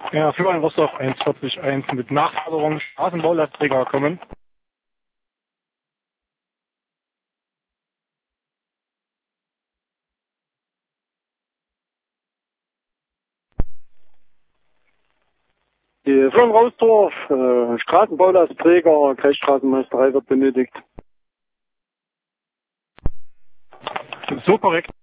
Ja, für ein Rostock 141 mit Nachforderung Straßenbaulastträger kommen. Die Firma Rausdorf, Straßenbaulastträger, Kreisstraßenmeisterei wird benötigt. So korrekt.